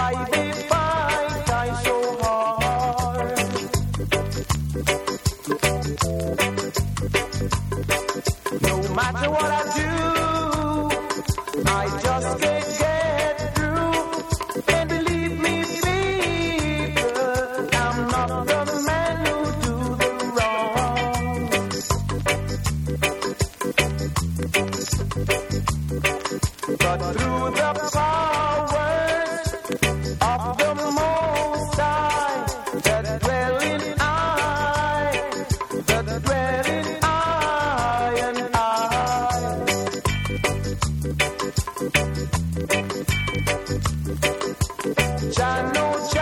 Why they fight I so hard? No matter what I do, I just can't get through. And believe me, people, I'm not the man who do the wrong. But through the powers of the Most High, that dwell in I and I. Jah knows